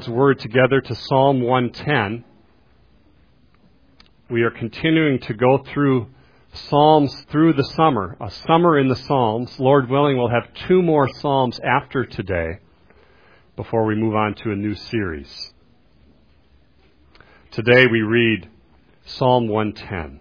God's Word together to Psalm 110. We are continuing to go through Psalms through the summer, a summer in the Psalms. Lord willing, we'll have 2 more Psalms after today before we move on to a new series. Today we read Psalm 110.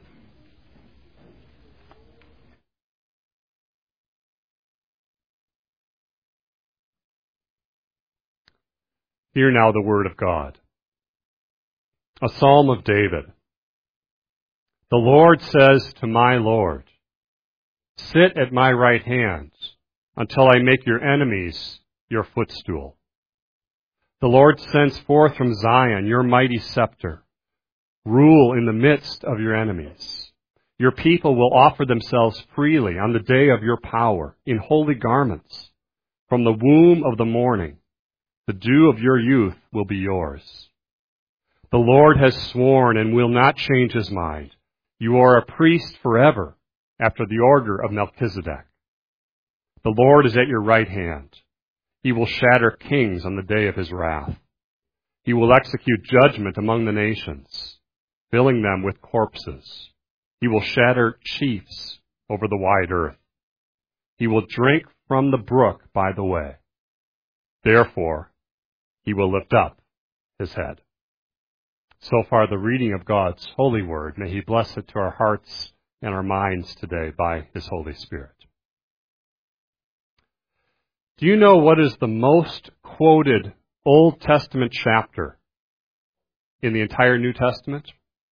Hear now the word of God. A psalm of David. The Lord says to my Lord, sit at my right hand until I make your enemies your footstool. The Lord sends forth from Zion your mighty scepter. Rule in the midst of your enemies. Your people will offer themselves freely on the day of your power in holy garments. From the womb of the morning, the dew of your youth will be yours. The Lord has sworn and will not change his mind. You are a priest forever after the order of Melchizedek. The Lord is at your right hand. He will shatter kings on the day of his wrath. He will execute judgment among the nations, filling them with corpses. He will shatter chiefs over the wide earth. He will drink from the brook by the way. Therefore, he will lift up his head. So far, the reading of God's holy word. May he bless it to our hearts and our minds today by his Holy Spirit. Do you know what is the most quoted Old Testament chapter in the entire New Testament?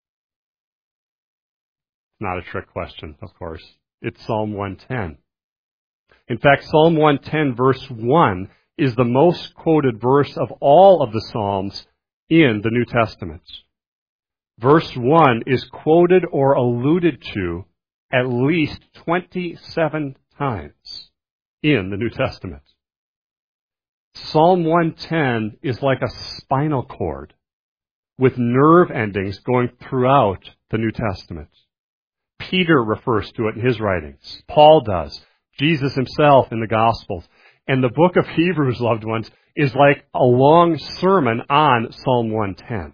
Not a trick question, of course. It's Psalm 110. In fact, Psalm 110 verse 1 is the most quoted verse of all of the Psalms in the New Testament. Verse 1 is quoted or alluded to at least 27 times in the New Testament. Psalm 110 is like a spinal cord with nerve endings going throughout the New Testament. Peter refers to it in his writings. Paul does. Jesus himself in the Gospels. And the book of Hebrews, loved ones, is like a long sermon on Psalm 110.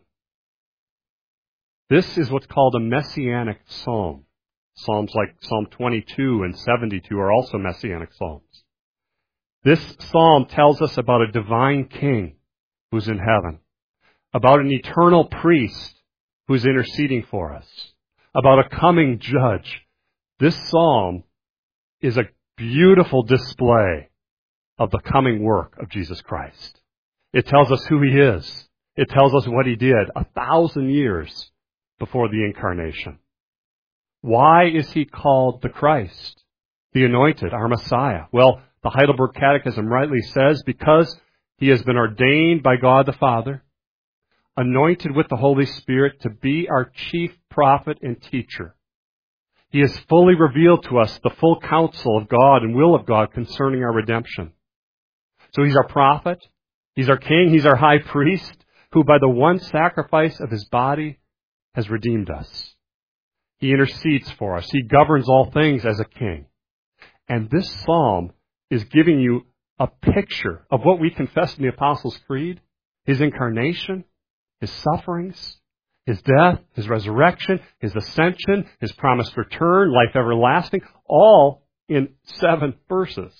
This is what's called a messianic psalm. Psalms like Psalm 22 and 72 are also messianic psalms. This psalm tells us about a divine king who's in heaven, about an eternal priest who's interceding for us, about a coming judge. This psalm is a beautiful display of the coming work of Jesus Christ. It tells us who he is. It tells us what he did 1,000 years before the incarnation. Why is he called the Christ, the anointed, our Messiah? Well, the Heidelberg Catechism rightly says, because he has been ordained by God the Father, anointed with the Holy Spirit to be our chief prophet and teacher. He has fully revealed to us the full counsel of God and will of God concerning our redemption. So he's our prophet, he's our king, he's our high priest, who by the one sacrifice of his body has redeemed us. He intercedes for us. He governs all things as a king. And this psalm is giving you a picture of what we confess in the Apostles' Creed, his incarnation, his sufferings, his death, his resurrection, his ascension, his promised return, life everlasting, all in 7 verses.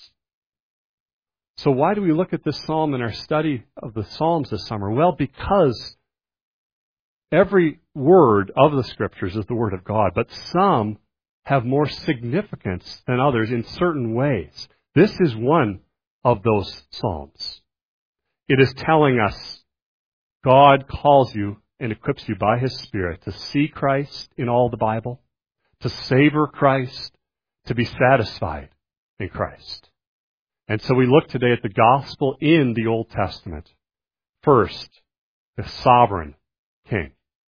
So why do we look at this psalm in our study of the Psalms this summer? Well, because every word of the Scriptures is the Word of God, but some have more significance than others in certain ways. This is one of those Psalms. It is telling us God calls you and equips you by his Spirit to see Christ in all the Bible, to savor Christ, to be satisfied in Christ. And so we look today at the gospel in the Old Testament. First, the sovereign king.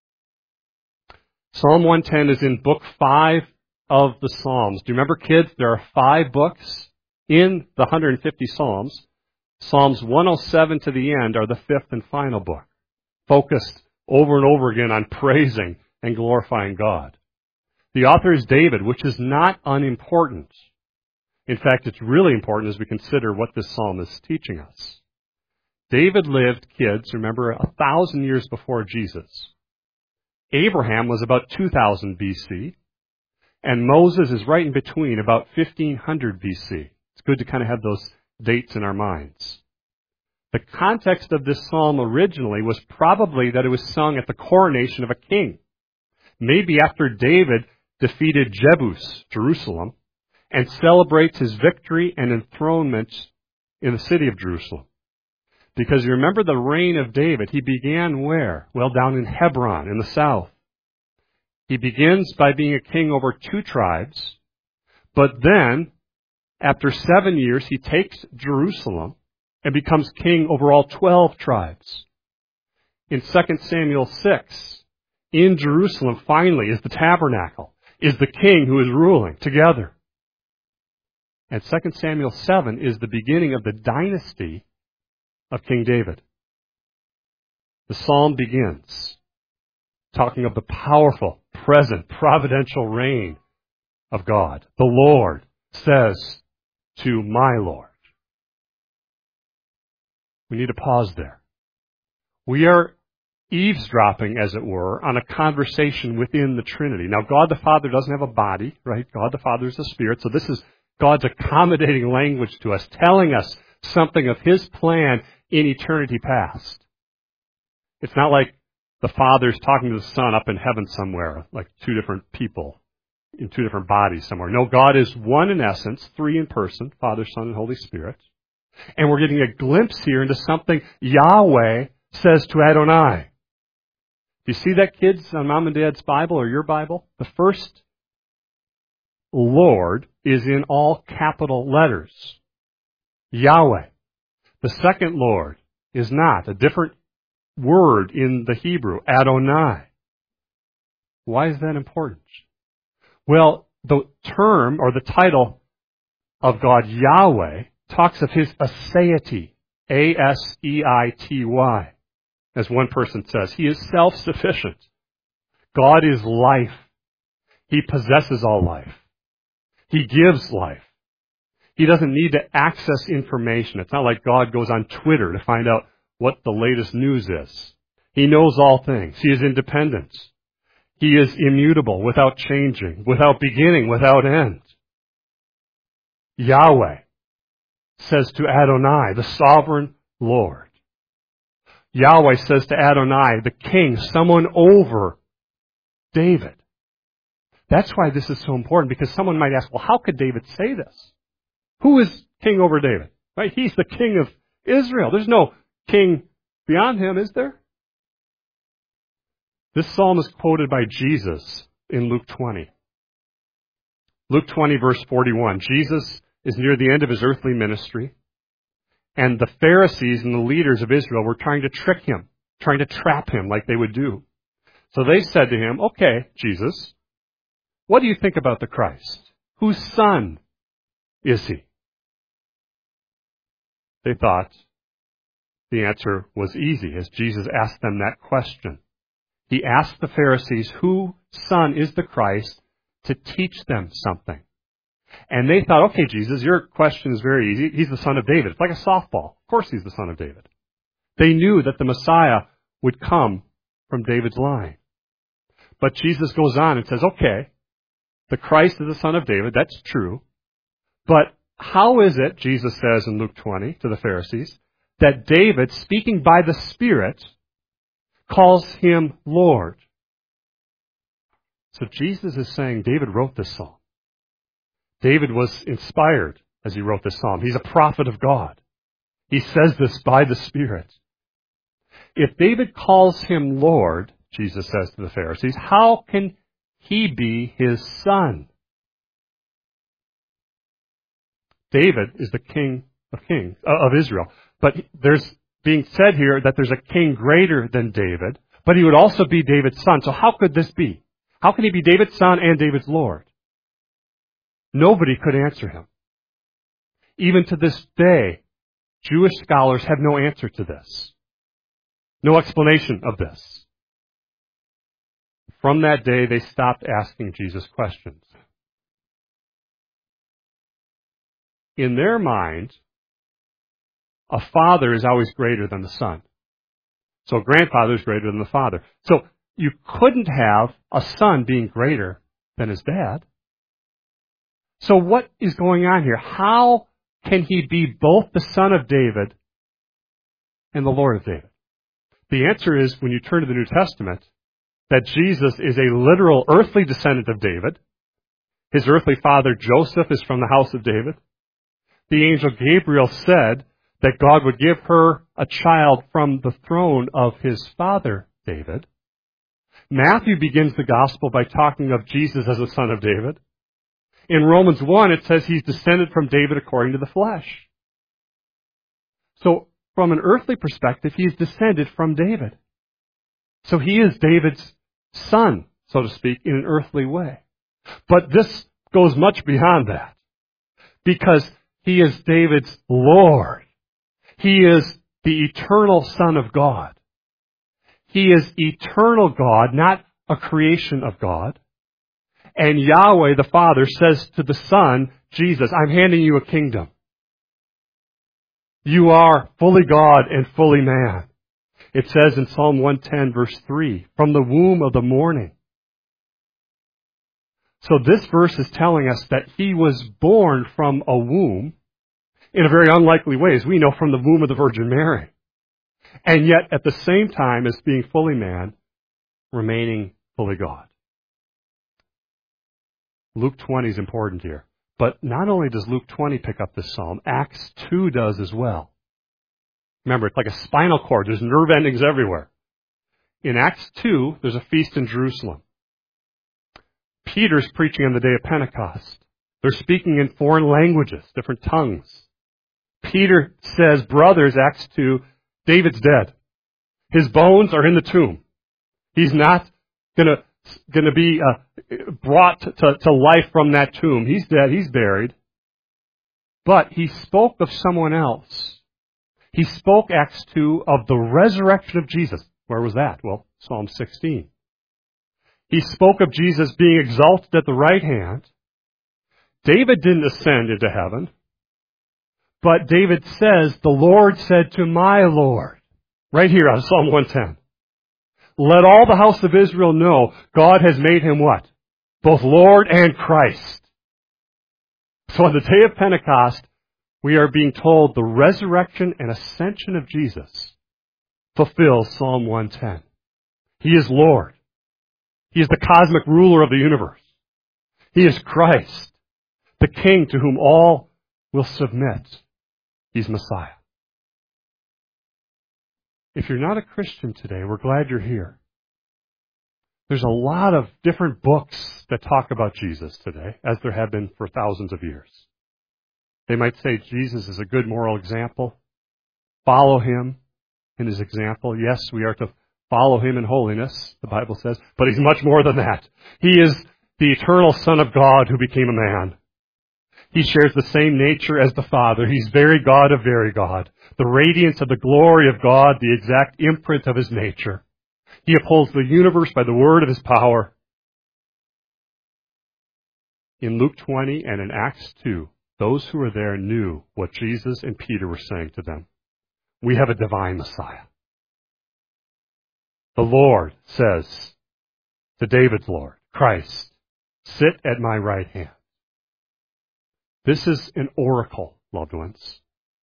Psalm 110 is in book 5 of the Psalms. Do you remember, kids? There are 5 books in the 150 Psalms. Psalms 107 to the end are the 5th and final book, focused over and over again on praising and glorifying God. The author is David, which is not unimportant. In fact, it's really important as we consider what this psalm is teaching us. David lived, kids, remember, 1,000 years before Jesus. Abraham was about 2000 BC, and Moses is right in between, about 1500 BC. It's good to kind of have those dates in our minds. The context of this psalm originally was probably that it was sung at the coronation of a king. Maybe after David defeated Jebus, Jerusalem, and celebrates his victory and enthronement in the city of Jerusalem. Because you remember the reign of David, he began where? Well, down in Hebron in the south. He begins by being a king over 2 tribes, but then, after 7 years, he takes Jerusalem and becomes king over all 12 tribes. In 2 Samuel 6, in Jerusalem finally is the tabernacle, is the king who is ruling together. And 2 Samuel 7 is the beginning of the dynasty of King David. The psalm begins talking of the powerful, present, providential reign of God. The Lord says to my Lord. We need to pause there. We are eavesdropping, as it were, on a conversation within the Trinity. Now, God the Father doesn't have a body, right? God the Father is a spirit, so this is God's accommodating language to us, telling us something of His plan in eternity past. It's not like the Father's talking to the Son up in heaven somewhere, like 2 different people in 2 different bodies somewhere. No, God is one in essence, 3 in person, Father, Son, and Holy Spirit. And we're getting a glimpse here into something Yahweh says to Adonai. Do you see that, kids, on Mom and Dad's Bible or your Bible? The first Lord is in all capital letters. Yahweh. The second Lord is not. A different word in the Hebrew, Adonai. Why is that important? Well, the term or the title of God, Yahweh, talks of His aseity, A-S-E-I-T-Y. As one person says, He is self-sufficient. God is life. He possesses all life. He gives life. He doesn't need to access information. It's not like God goes on Twitter to find out what the latest news is. He knows all things. He is independent. He is immutable, without changing, without beginning, without end. Yahweh says to Adonai, the sovereign Lord. Yahweh says to Adonai, the king, someone over David. That's why this is so important, because someone might ask, well, how could David say this? Who is king over David? Right? He's the king of Israel. There's no king beyond him, is there? This psalm is quoted by Jesus in Luke 20. Luke 20, verse 41. Jesus is near the end of His earthly ministry, and the Pharisees and the leaders of Israel were trying to trick Him, trying to trap Him like they would do. So they said to Him, okay, Jesus, what do you think about the Christ? Whose son is He? They thought the answer was easy as Jesus asked them that question. He asked the Pharisees whose son is the Christ to teach them something. And they thought, okay, Jesus, your question is very easy. He's the son of David. It's like a softball. Of course He's the son of David. They knew that the Messiah would come from David's line. But Jesus goes on and says, okay, the Christ is the son of David. That's true. But how is it, Jesus says in Luke 20 to the Pharisees, that David, speaking by the Spirit, calls Him Lord? So Jesus is saying David wrote this psalm. David was inspired as he wrote this psalm. He's a prophet of God. He says this by the Spirit. If David calls Him Lord, Jesus says to the Pharisees, how can He be His son? David is the king of Israel. But there's being said here that there's a king greater than David, but he would also be David's son. So how could this be? How can He be David's son and David's Lord? Nobody could answer him. Even to this day, Jewish scholars have no answer to this. No explanation of this. From that day, they stopped asking Jesus questions. In their mind, a father is always greater than the son. So a grandfather is greater than the father. So you couldn't have a son being greater than his dad. So what is going on here? How can he be both the son of David and the Lord of David? The answer is, when you turn to the New Testament, that Jesus is a literal earthly descendant of David. His earthly father Joseph is from the house of David. The angel Gabriel said that God would give her a child from the throne of his father David. Matthew begins the gospel by talking of Jesus as a son of David. In Romans 1, it says he's descended from David according to the flesh. So, from an earthly perspective, he is descended from David. So he is David's son, so to speak, in an earthly way. But this goes much beyond that, because he is David's Lord. He is the eternal Son of God. He is eternal God, not a creation of God. And Yahweh, the Father, says to the Son, Jesus, I'm handing you a kingdom. You are fully God and fully man. It says in Psalm 110, verse 3, from the womb of the morning. So this verse is telling us that he was born from a womb in a very unlikely way, as we know, from the womb of the Virgin Mary. And yet, at the same time as being fully man, remaining fully God. Luke 20 is important here. But not only does Luke 20 pick up this psalm, Acts 2 does as well. Remember, it's like a spinal cord. There's nerve endings everywhere. In Acts 2, there's a feast in Jerusalem. Peter's preaching on the day of Pentecost. They're speaking in foreign languages, different tongues. Peter says, brothers, Acts 2, David's dead. His bones are in the tomb. He's not going to be brought to life from that tomb. He's dead. He's buried. But he spoke of someone else. He spoke, Acts 2, of the resurrection of Jesus. Where was that? Well, Psalm 16. He spoke of Jesus being exalted at the right hand. David didn't ascend into heaven. But David says, the Lord said to my Lord, right here on Psalm 110, let all the house of Israel know God has made him what? Both Lord and Christ. So on the day of Pentecost, we are being told the resurrection and ascension of Jesus fulfills Psalm 110. He is Lord. He is the cosmic ruler of the universe. He is Christ, the King to whom all will submit. He's Messiah. If you're not a Christian today, we're glad you're here. There's a lot of different books that talk about Jesus today, as there have been for thousands of years. They might say Jesus is a good moral example. Follow him in his example. Yes, we are to follow him in holiness, the Bible says, but he's much more than that. He is the eternal Son of God who became a man. He shares the same nature as the Father. He's very God of very God. The radiance of the glory of God, the exact imprint of his nature. He upholds the universe by the word of his power. In Luke 20 and in Acts 2, those who were there knew what Jesus and Peter were saying to them. We have a divine Messiah. The Lord says to David's Lord, Christ, sit at my right hand. This is an oracle, loved ones.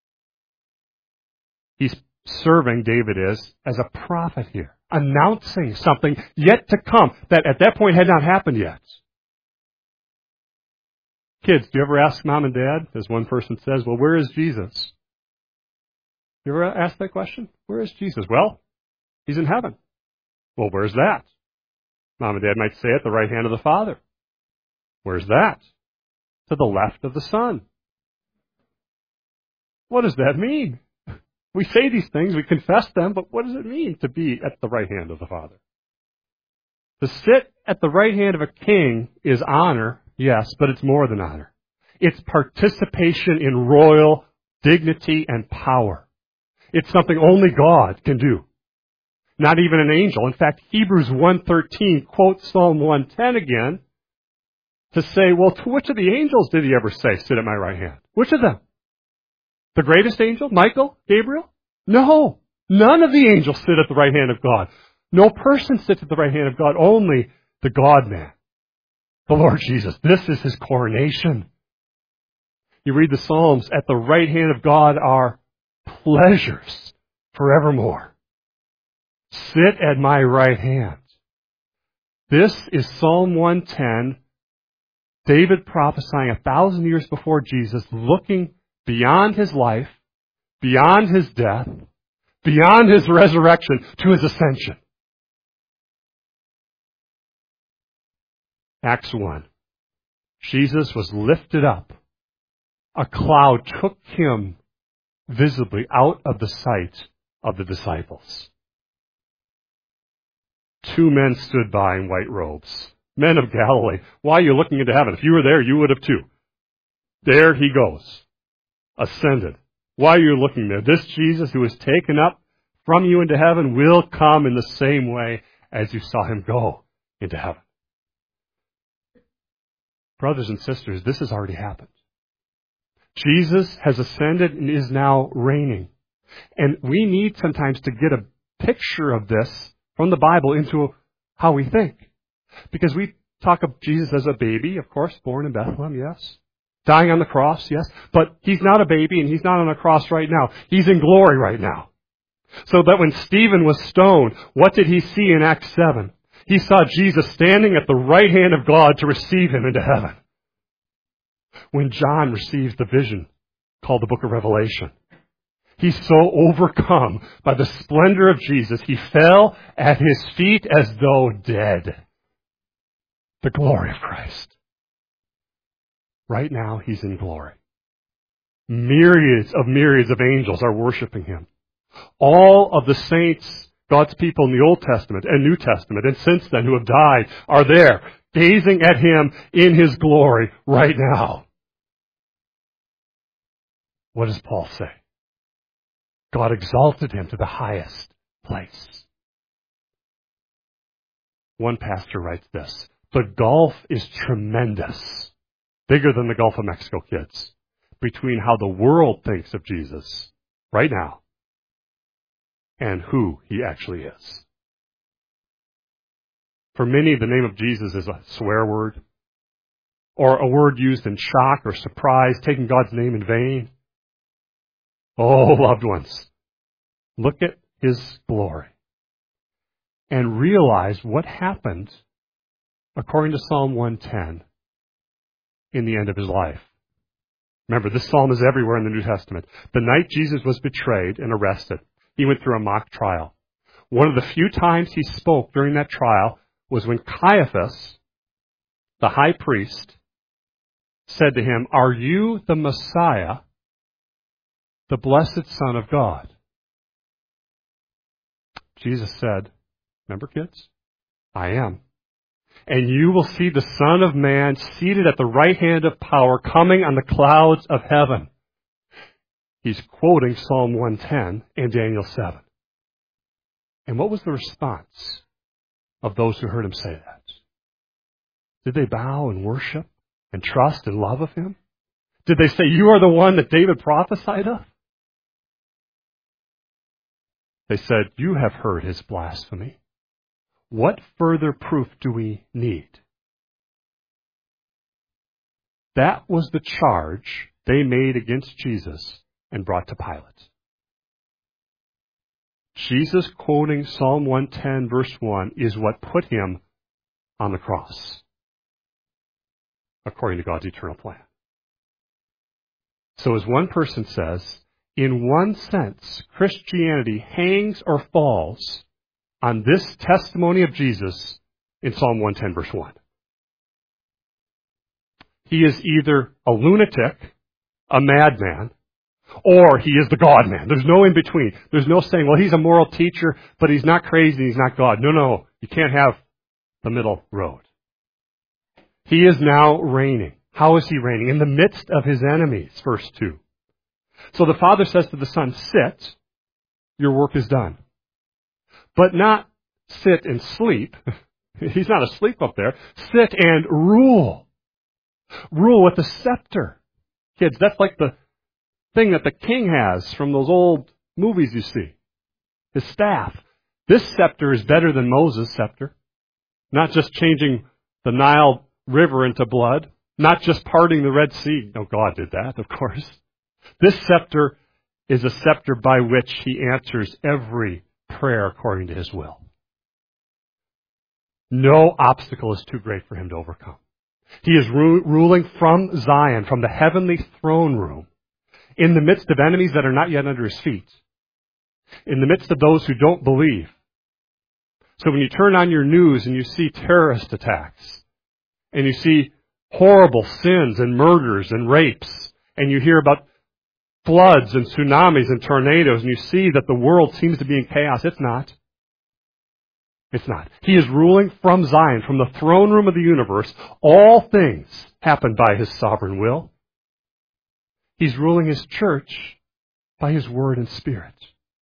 He's serving, David is, as a prophet here, announcing something yet to come that at that point had not happened yet. Kids, do you ever ask mom and dad, as one person says, well, where is Jesus? You ever ask that question? Where is Jesus? Well, he's in heaven. Well, where's that? Mom and dad might say at the right hand of the Father. Where's that? To the left of the Son. What does that mean? We say these things, we confess them, but what does it mean to be at the right hand of the Father? To sit at the right hand of a king is honor, yes, but it's more than honor. It's participation in royal dignity and power. It's something only God can do. Not even an angel. In fact, Hebrews 1:13 quotes Psalm 110 again to say, well, to which of the angels did he ever say, sit at my right hand? Which of them? The greatest angel? Michael? Gabriel? No. None of the angels sit at the right hand of God. No person sits at the right hand of God. Only the God-man, the Lord Jesus. This is his coronation. You read the Psalms, at the right hand of God are pleasures forevermore. Sit at my right hand. This is Psalm 110, David prophesying 1,000 years before Jesus, looking beyond his life, beyond his death, beyond his resurrection to his ascension. Acts 1. Jesus was lifted up. A cloud took him visibly out of the sight of the disciples. 2 men stood by in white robes. Men of Galilee, why are you looking into heaven? If you were there, you would have too. There he goes, ascended. Why are you looking there? This Jesus who was taken up from you into heaven will come in the same way as you saw him go into heaven. Brothers and sisters, this has already happened. Jesus has ascended and is now reigning. And we need sometimes to get a picture of this from the Bible into how we think. Because we talk of Jesus as a baby, of course, born in Bethlehem, yes. Dying on the cross, yes. But he's not a baby and he's not on a cross right now. He's in glory right now. So that when Stephen was stoned, what did he see in Acts 7? He saw Jesus standing at the right hand of God to receive him into heaven. When John receives the vision called the book of Revelation, he's so overcome by the splendor of Jesus, he fell at his feet as though dead. The glory of Christ. Right now, he's in glory. Myriads of angels are worshiping him. All of the saints, God's people in the Old Testament and New Testament, and since then who have died, are there, gazing at him in his glory right now. What does Paul say? God exalted him to the highest place. One pastor writes this: the gulf is tremendous, bigger than the Gulf of Mexico, kids, between how the world thinks of Jesus right now and who he actually is. For many, the name of Jesus is a swear word, or a word used in shock or surprise, taking God's name in vain. Oh, loved ones, look at his glory and realize what happened, according to Psalm 110, in the end of his life. Remember, this psalm is everywhere in the New Testament. The night Jesus was betrayed and arrested, he went through a mock trial. One of the few times he spoke during that trial was when Caiaphas, the high priest, said to him, "Are you the Messiah, the blessed Son of God?" Jesus said, remember, kids? I am. And you will see the Son of Man seated at the right hand of power, coming on the clouds of heaven. He's quoting Psalm 110 and Daniel 7. And what was the response of those who heard him say that? Did they bow and worship and trust and love of him? Did they say, "You are the one that David prophesied of"? They said, "You have heard his blasphemy. What further proof do we need?" That was the charge they made against Jesus and brought to Pilate. Jesus quoting Psalm 110 verse 1 is what put him on the cross, according to God's eternal plan. So as one person says, in one sense, Christianity hangs or falls on this testimony of Jesus in Psalm 110 verse 1. He is either a lunatic, a madman, or he is the God-man. There's no in between. There's no saying, well, he's a moral teacher, but he's not crazy, he's not God. No. You can't have the middle road. He is now reigning. How is he reigning? In the midst of his enemies, verse 2. So the Father says to the Son, "Sit, your work is done." But not sit and sleep. He's not asleep up there. Sit and rule. Rule with a scepter. Kids, that's like the thing that the king has from those old movies you see. His staff. This scepter is better than Moses' scepter. Not just changing the Nile River into blood. Not just parting the Red Sea. No, God did that, of course. This scepter is a scepter by which He answers every prayer according to His will. No obstacle is too great for Him to overcome. He is ruling from Zion, from the heavenly throne room, in the midst of enemies that are not yet under His feet, in the midst of those who don't believe. So when you turn on your news and you see terrorist attacks, and you see horrible sins and murders and rapes, and you hear about floods and tsunamis and tornadoes, and you see that the world seems to be in chaos, it's not. It's not. He is ruling from Zion, from the throne room of the universe. All things happen by His sovereign will. He's ruling His church by His word and spirit.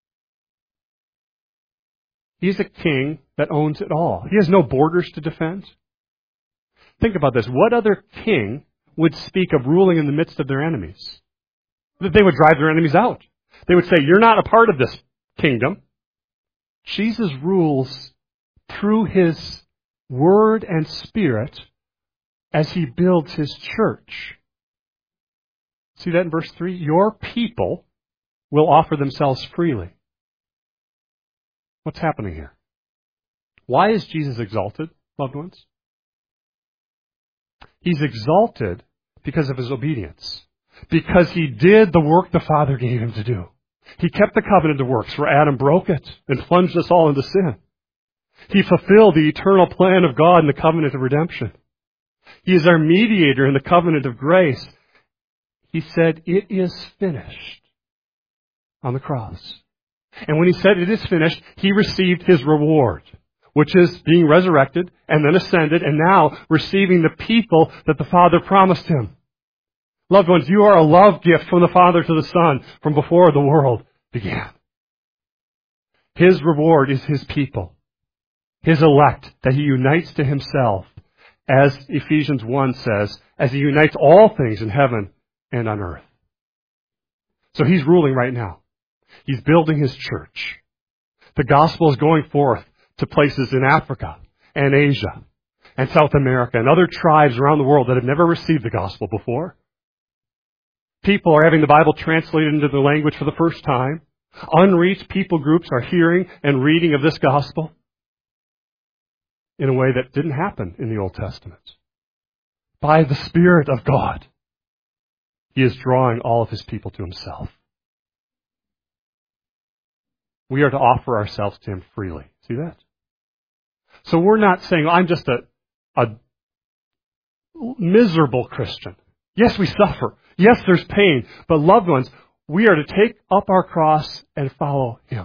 He's a king that owns it all. He has no borders to defend. Think about this. What other king would speak of ruling in the midst of their enemies? That they would drive their enemies out. They would say, you're not a part of this kingdom. Jesus rules through His word and spirit as He builds His church. See that in verse 3? Your people will offer themselves freely. What's happening here? Why is Jesus exalted, loved ones? He's exalted because of His obedience. Because He did the work the Father gave Him to do. He kept the covenant of works where Adam broke it and plunged us all into sin. He fulfilled the eternal plan of God in the covenant of redemption. He is our mediator in the covenant of grace. He said, it is finished on the cross. And when He said it is finished, He received His reward, which is being resurrected and then ascended and now receiving the people that the Father promised Him. Loved ones, you are a love gift from the Father to the Son from before the world began. His reward is His people. His elect that He unites to Himself, as Ephesians 1 says, as He unites all things in heaven and on earth. So He's ruling right now. He's building His church. The gospel is going forth to places in Africa and Asia and South America and other tribes around the world that have never received the gospel before. People are having the Bible translated into their language for the first time. Unreached people groups are hearing and reading of this gospel in a way that didn't happen in the Old Testament. By the Spirit of God, He is drawing all of His people to Himself. We are to offer ourselves to Him freely. See that? So we're not saying, I'm just a miserable Christian. Yes, we suffer. Yes, there's pain. But loved ones, we are to take up our cross and follow Him.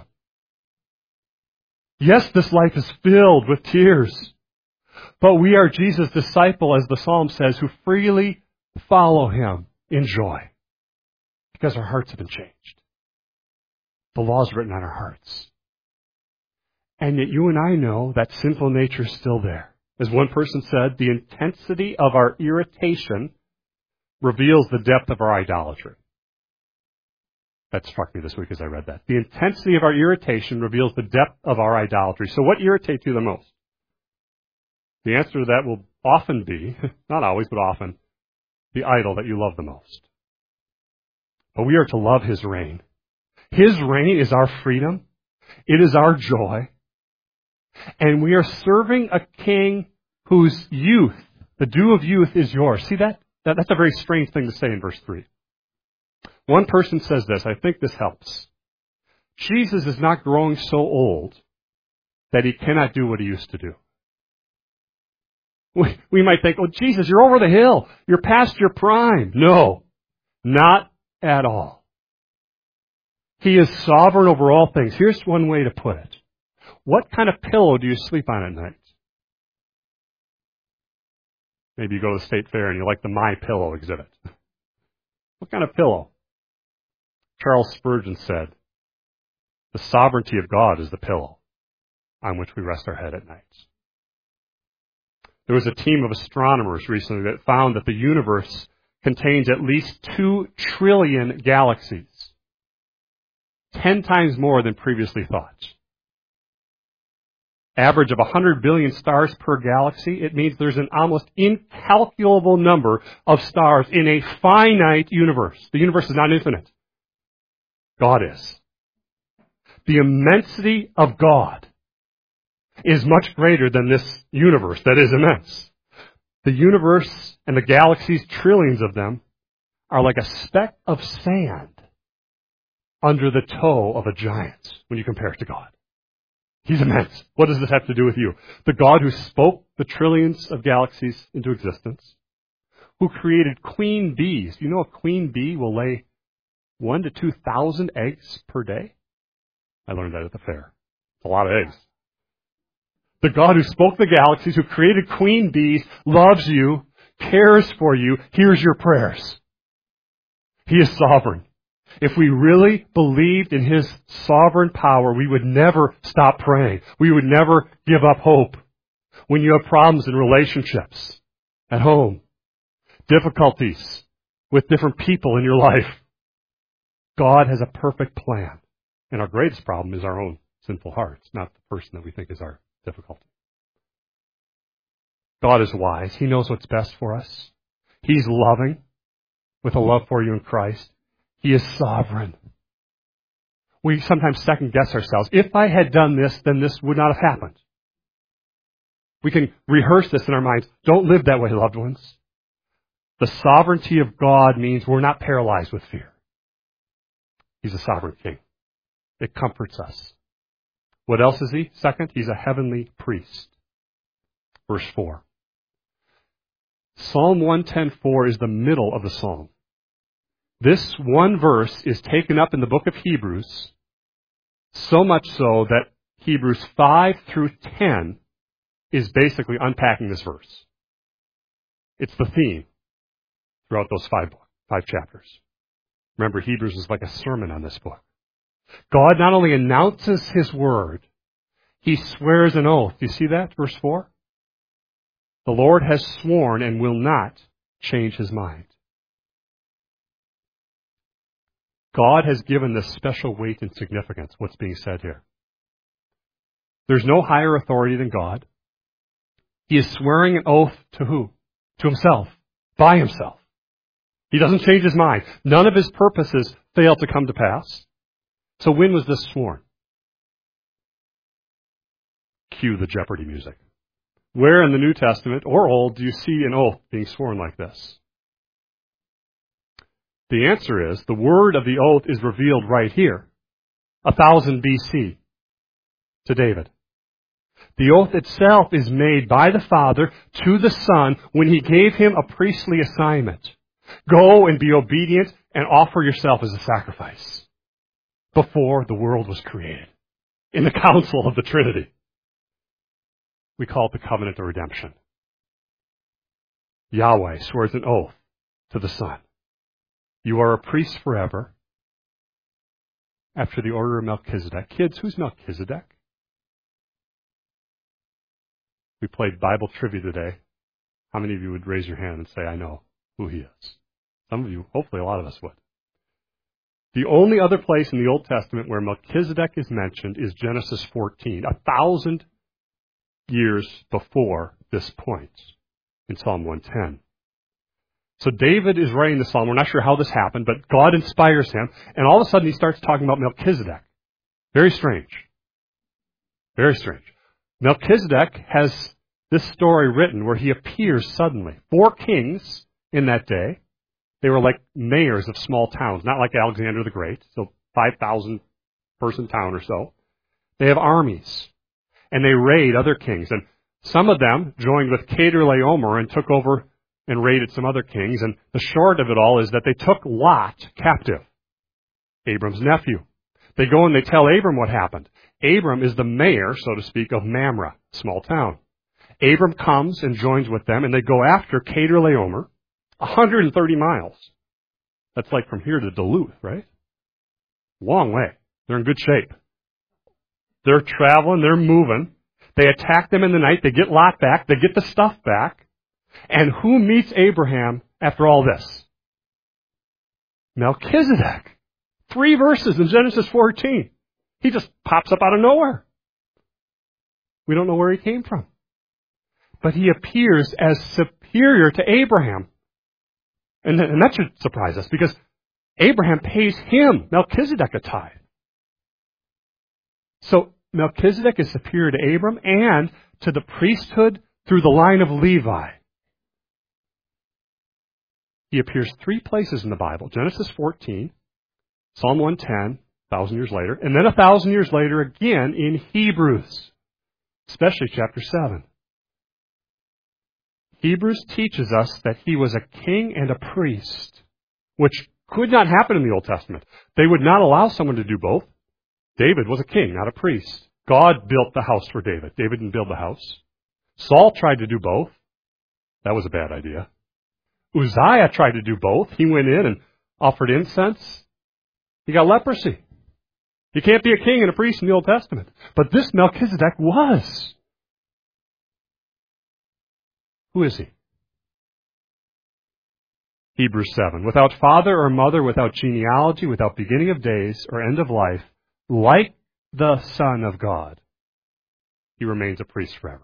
Yes, this life is filled with tears. But we are Jesus' disciple, as the Psalm says, who freely follow Him in joy. Because our hearts have been changed. The law is written on our hearts. And yet you and I know that sinful nature is still there. As one person said, the intensity of our irritation reveals the depth of our idolatry. That struck me this week as I read that. The intensity of our irritation reveals the depth of our idolatry. So what irritates you the most? The answer to that will often be, not always, but often, the idol that you love the most. But we are to love His reign. His reign is our freedom. It is our joy. And we are serving a king whose youth, the dew of youth, is yours. See that? That's a very strange thing to say in verse 3. One person says this. I think this helps. Jesus is not growing so old that He cannot do what He used to do. We might think, oh, Jesus, you're over the hill. You're past your prime. No, not at all. He is sovereign over all things. Here's one way to put it. What kind of pillow do you sleep on at night? Maybe you go to the state fair and you like the My Pillow exhibit. What kind of pillow? Charles Spurgeon said, the sovereignty of God is the pillow on which we rest our head at night. There was a team of astronomers recently that found that the universe contains at least 2 trillion galaxies, 10 times more than previously thought. Average of 100 billion stars per galaxy, it means there's an almost incalculable number of stars in a finite universe. The universe is not infinite. God is. The immensity of God is much greater than this universe that is immense. The universe and the galaxies, trillions of them, are like a speck of sand under the toe of a giant when you compare it to God. He's immense. What does this have to do with you? The God who spoke the trillions of galaxies into existence, who created queen bees. You know a queen bee will lay 1,000 to 2,000 eggs per day? I learned that at the fair. It's a lot of eggs. The God who spoke the galaxies, who created queen bees, loves you, cares for you, hears your prayers. He is sovereign. If we really believed in His sovereign power, we would never stop praying. We would never give up hope. When you have problems in relationships, at home, difficulties with different people in your life, God has a perfect plan. And our greatest problem is our own sinful hearts, not the person that we think is our difficulty. God is wise. He knows what's best for us. He's loving with a love for you in Christ. He is sovereign. We sometimes second guess ourselves. If I had done this, then this would not have happened. We can rehearse this in our minds. Don't live that way, loved ones. The sovereignty of God means we're not paralyzed with fear. He's a sovereign king. It comforts us. What else is He? Second, He's a heavenly priest. Verse 4. Psalm 110:4 is the middle of the psalm. This one verse is taken up in the book of Hebrews, so much so that Hebrews 5 through 10 is basically unpacking this verse. It's the theme throughout those five chapters. Remember, Hebrews is like a sermon on this book. God not only announces His word, He swears an oath. Do you see that? Verse 4. The Lord has sworn and will not change His mind. God has given this special weight and significance, what's being said here. There's no higher authority than God. He is swearing an oath to who? To Himself. By Himself. He doesn't change His mind. None of His purposes fail to come to pass. So when was this sworn? Cue the Jeopardy music. Where in the New Testament or Old do you see an oath being sworn like this? The answer is, the word of the oath is revealed right here, 1000 BC, to David. The oath itself is made by the Father to the Son when He gave him a priestly assignment. Go and be obedient and offer yourself as a sacrifice before the world was created in the council of the Trinity. We call it the covenant of redemption. Yahweh swears an oath to the Son. You are a priest forever after the order of Melchizedek. Kids, who's Melchizedek? We played Bible trivia today. How many of you would raise your hand and say, I know who he is? Some of you, hopefully a lot of us would. The only other place in the Old Testament where Melchizedek is mentioned is Genesis 14, 1,000 years before this point in Psalm 110. So David is writing the psalm. We're not sure how this happened, but God inspires him, and all of a sudden he starts talking about Melchizedek. Very strange. Very strange. Melchizedek has this story written where he appears suddenly. 4 kings in that day. They were like mayors of small towns, not like Alexander the Great, so 5,000 person town or so. They have armies, and they raid other kings. And some of them joined with Chedorlaomer and took over and raided some other kings. And the short of it all is that they took Lot captive, Abram's nephew. They go and they tell Abram what happened. Abram is the mayor, so to speak, of Mamre, small town. Abram comes and joins with them, and they go after Chedorlaomer, 130 miles. That's like from here to Duluth, right? Long way. They're in good shape. They're traveling, they're moving. They attack them in the night. They get Lot back. They get the stuff back. And who meets Abraham after all this? Melchizedek. 3 verses in Genesis 14. He just pops up out of nowhere. We don't know where he came from. But he appears as superior to Abraham. And that should surprise us because Abraham pays him, Melchizedek, a tithe. So Melchizedek is superior to Abram and to the priesthood through the line of Levi. He appears 3 places in the Bible. Genesis 14, Psalm 110, 1,000 years later, and then 1,000 years later again in Hebrews, especially chapter 7. Hebrews teaches us that he was a king and a priest, which could not happen in the Old Testament. They would not allow someone to do both. David was a king, not a priest. God built the house for David. David didn't build the house. Saul tried to do both. That was a bad idea. Uzziah tried to do both. He went in and offered incense. He got leprosy. You can't be a king and a priest in the Old Testament. But this Melchizedek was. Who is he? Hebrews 7. Without father or mother, without genealogy, without beginning of days or end of life, like the Son of God, he remains a priest forever.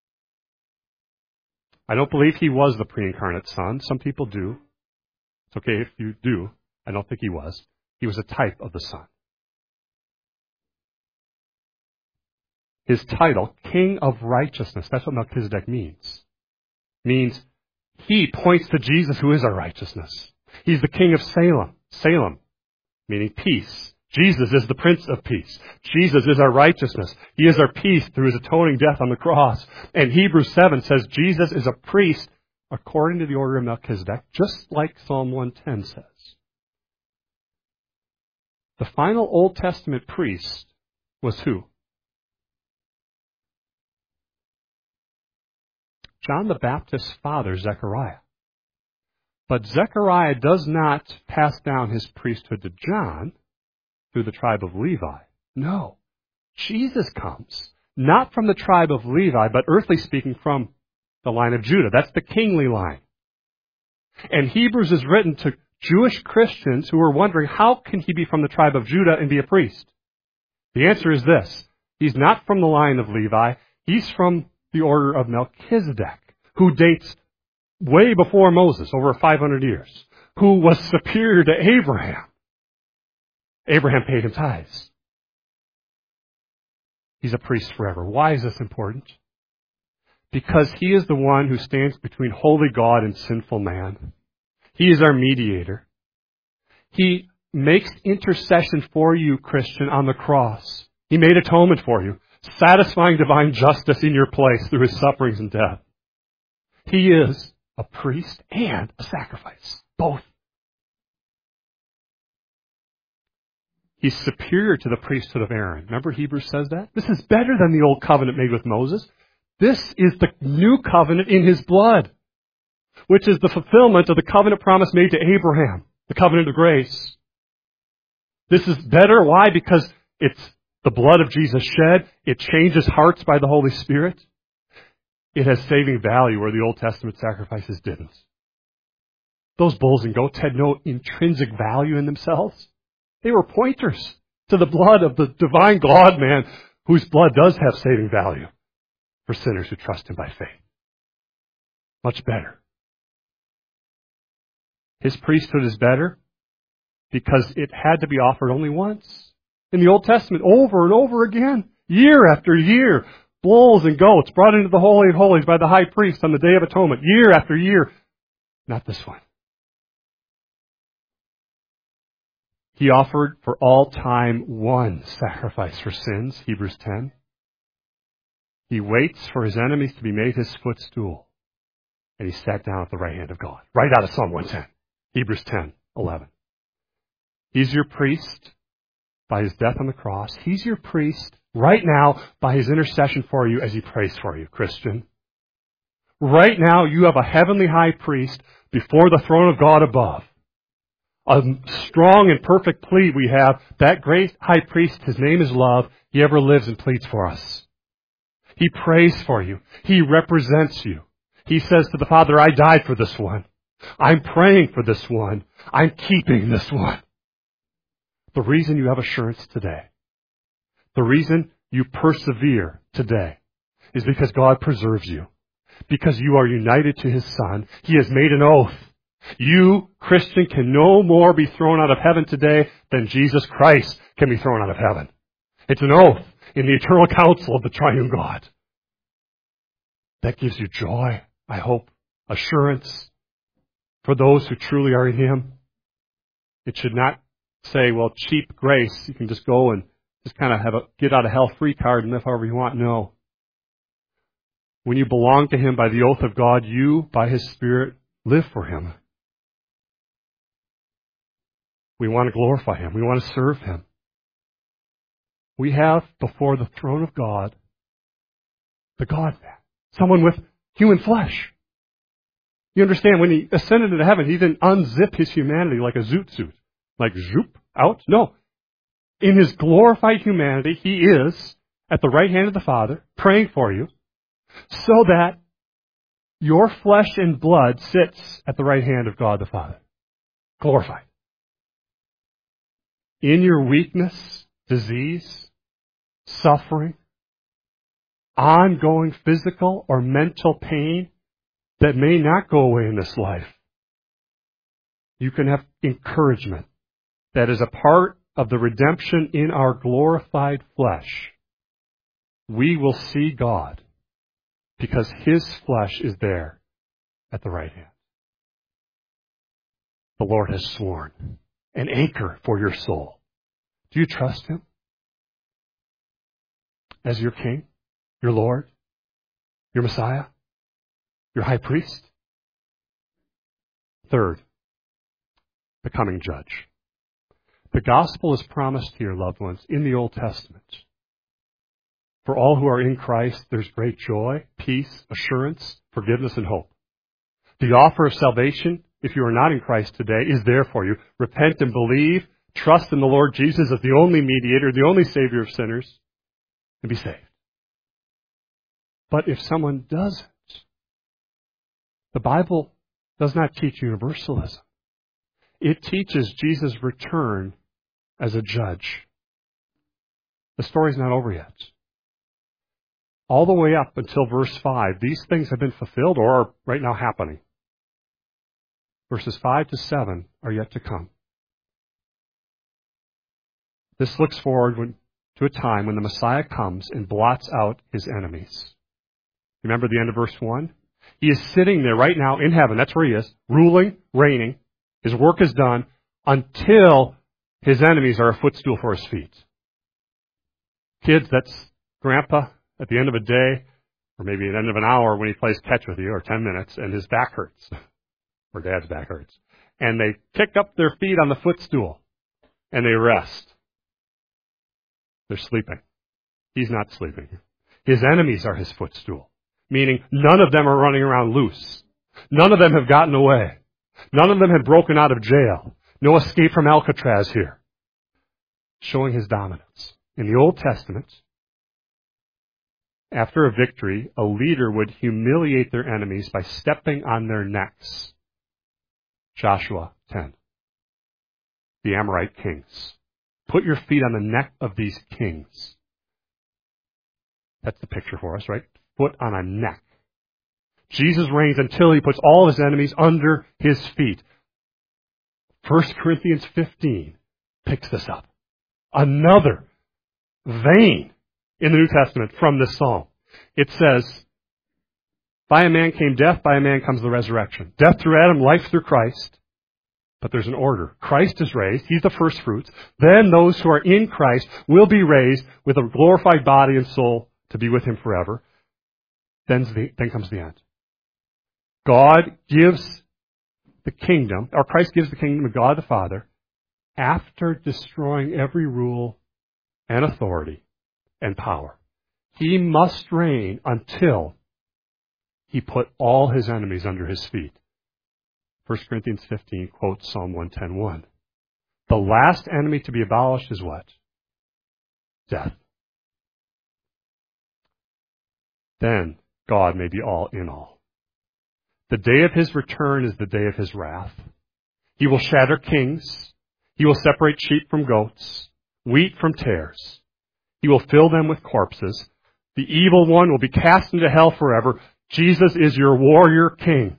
I don't believe he was the pre-incarnate Son. Some people do. It's okay if you do. I don't think he was. He was a type of the Son. His title, King of Righteousness, that's what Melchizedek means. Means he points to Jesus, who is our righteousness. He's the King of Salem. Salem, meaning peace. Jesus is the Prince of Peace. Jesus is our righteousness. He is our peace through his atoning death on the cross. And Hebrews 7 says Jesus is a priest according to the order of Melchizedek, just like Psalm 110 says. The final Old Testament priest was who? John the Baptist's father, Zechariah. But Zechariah does not pass down his priesthood to John through the tribe of Levi. No. Jesus comes, not from the tribe of Levi, but earthly speaking from the line of Judah. That's the kingly line. And Hebrews is written to Jewish Christians who are wondering, how can he be from the tribe of Judah and be a priest? The answer is this. He's not from the line of Levi. He's from the order of Melchizedek, who dates way before Moses, over 500 years, who was superior to Abraham. Abraham paid him tithes. He's a priest forever. Why is this important? Because he is the one who stands between holy God and sinful man. He is our mediator. He makes intercession for you, Christian, on the cross. He made atonement for you, satisfying divine justice in your place through his sufferings and death. He is a priest and a sacrifice, both. He's superior to the priesthood of Aaron. Remember Hebrews says that? This is better than the old covenant made with Moses. This is the new covenant in his blood, which is the fulfillment of the covenant promise made to Abraham, the covenant of grace. This is better. Why? Because it's the blood of Jesus shed. It changes hearts by the Holy Spirit. It has saving value where the Old Testament sacrifices didn't. Those bulls and goats had no intrinsic value in themselves. They were pointers to the blood of the divine God-man, whose blood does have saving value for sinners who trust him by faith. Much better. His priesthood is better because it had to be offered only once. In the Old Testament, over and over again, year after year, bulls and goats brought into the Holy of Holies by the high priest on the Day of Atonement, year after year. Not this one. He offered for all time one sacrifice for sins, Hebrews 10. He waits for his enemies to be made his footstool. And he sat down at the right hand of God. Right out of Psalm 110. Hebrews 10:11. He's your priest by his death on the cross. He's your priest right now by his intercession for you as he prays for you, Christian. Right now you have a heavenly high priest before the throne of God above. A strong and perfect plea we have. That great high priest, his name is love. He ever lives and pleads for us. He prays for you. He represents you. He says to the Father, I died for this one. I'm praying for this one. I'm keeping this one. The reason you have assurance today, the reason you persevere today, is because God preserves you. Because you are united to His Son. He has made an oath. You, Christian, can no more be thrown out of heaven today than Jesus Christ can be thrown out of heaven. It's an oath in the eternal counsel of the triune God. That gives you joy, I hope, assurance for those who truly are in Him. It should not say, well, cheap grace, you can just go and just kind of have a get out of hell free card and live however you want. No. When you belong to Him by the oath of God, you, by His Spirit, live for Him. We want to glorify Him. We want to serve Him. We have before the throne of God the God-man, someone with human flesh. You understand, when He ascended into heaven, He didn't unzip His humanity like a zoot suit. Like, zoop, out? No. In His glorified humanity, He is at the right hand of the Father, praying for you, so that your flesh and blood sits at the right hand of God the Father. Glorified. In your weakness, disease, suffering, ongoing physical or mental pain that may not go away in this life, you can have encouragement that is a part of the redemption in our glorified flesh. We will see God because His flesh is there at the right hand. The Lord has sworn an anchor for your soul. Do you trust Him as your King, your Lord, your Messiah, your High Priest? Third, the coming Judge. The gospel is promised here, loved ones, in the Old Testament. For all who are in Christ, there's great joy, peace, assurance, forgiveness, and hope. The offer of salvation, if you are not in Christ today, is there for you. Repent and believe. Trust in the Lord Jesus as the only mediator, the only Savior of sinners, and be saved. But if someone doesn't, the Bible does not teach universalism. It teaches Jesus' return as a judge. The story's not over yet. All the way up until verse 5, these things have been fulfilled or are right now happening. Verses 5 to 7 are yet to come. This looks forward to a time when the Messiah comes and blots out His enemies. Remember the end of verse 1? He is sitting there right now in heaven. That's where He is, ruling, reigning. His work is done until His enemies are a footstool for His feet. Kids, that's Grandpa at the end of a day, or maybe at the end of an hour when he plays catch with you, or 10 minutes, and his back hurts, or Dad's back hurts. And they kick up their feet on the footstool, and they rest. They're sleeping. He's not sleeping. His enemies are His footstool, meaning none of them are running around loose. None of them have gotten away. None of them have broken out of jail. No escape from Alcatraz here. Showing His dominance. In the Old Testament, after a victory, a leader would humiliate their enemies by stepping on their necks. Joshua 10. The Amorite kings. Put your feet on the neck of these kings. That's the picture for us, right? Foot on a neck. Jesus reigns until He puts all His enemies under His feet. 1 Corinthians 15 picks this up. Another vein in the New Testament from this psalm. It says, by a man came death, by a man comes the resurrection. Death through Adam, life through Christ. But there's an order. Christ is raised. He's the first fruits. Then those who are in Christ will be raised with a glorified body and soul to be with Him forever. Then comes the end. God gives the kingdom, or Christ gives the kingdom of God the Father after destroying every rule and authority and power. He must reign until He put all His enemies under His feet. 1 Corinthians 15 quotes Psalm 110:1. The last enemy to be abolished is what? Death. Then God may be all in all. The day of his return is the day of his wrath. He will shatter kings. He will separate sheep from goats, wheat from tares. He will fill them with corpses. The evil one will be cast into hell forever. Jesus is your warrior king.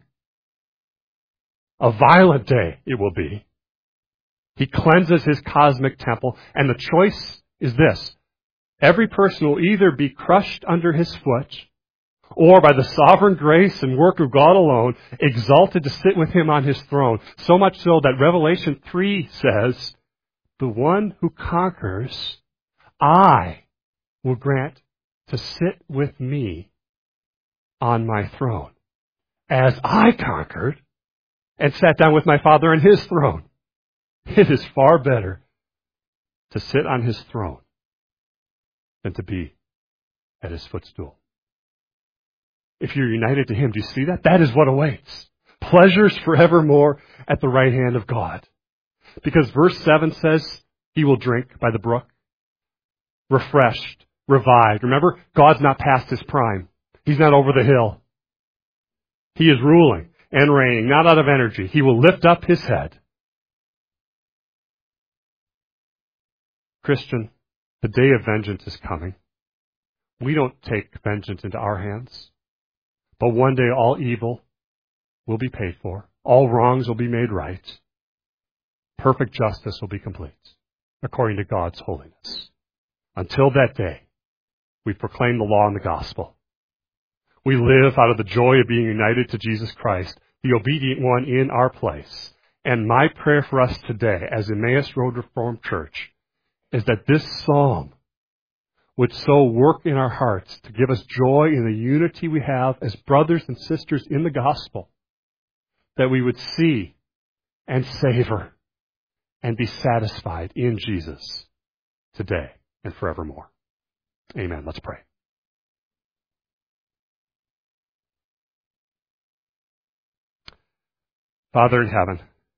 A violent day it will be. He cleanses his cosmic temple, and the choice is this. Every person will either be crushed under his foot, or by the sovereign grace and work of God alone, exalted to sit with him on his throne. So much so that Revelation 3 says, the one who conquers, I will grant to sit with me on my throne, as I conquered and sat down with my Father on his throne. It is far better to sit on his throne than to be at his footstool. If you're united to him, do you see that? That is what awaits. Pleasures forevermore at the right hand of God. Because verse 7 says, he will drink by the brook, refreshed, revived. Remember, God's not past his prime. He's not over the hill. He is ruling and reigning, not out of energy. He will lift up his head. Christian, the day of vengeance is coming. We don't take vengeance into our hands. But one day all evil will be paid for. All wrongs will be made right. Perfect justice will be complete, according to God's holiness. Until that day, we proclaim the law and the gospel. We live out of the joy of being united to Jesus Christ, the obedient one in our place. And my prayer for us today, as Emmaus Road Reformed Church, is that this psalm would so work in our hearts to give us joy in the unity we have as brothers and sisters in the gospel, that we would see and savor and be satisfied in Jesus today and forevermore. Amen. Let's pray. Father in heaven,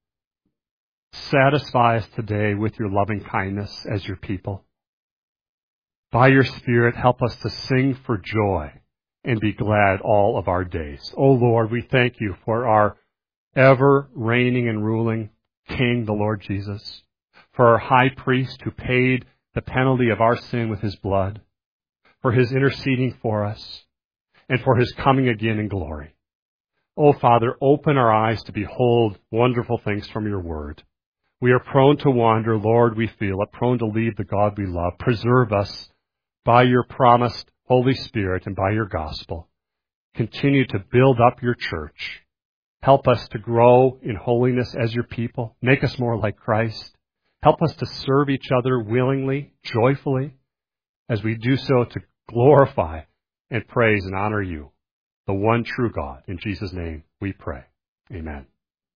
satisfy us today with your loving kindness as your people. By your Spirit, help us to sing for joy and be glad all of our days. O Lord, we thank you for our ever reigning and ruling King, the Lord Jesus, for our high priest who paid the penalty of our sin with his blood, for his interceding for us, and for his coming again in glory. O Father, open our eyes to behold wonderful things from your word. We are prone to wander, Lord, we feel it, prone to leave the God we love. Preserve us by your promised Holy Spirit and by your gospel. Continue to build up your church. Help us to grow in holiness as your people. Make us more like Christ. Help us to serve each other willingly, joyfully, as we do so to glorify and praise and honor you, the one true God. In Jesus' name we pray. Amen.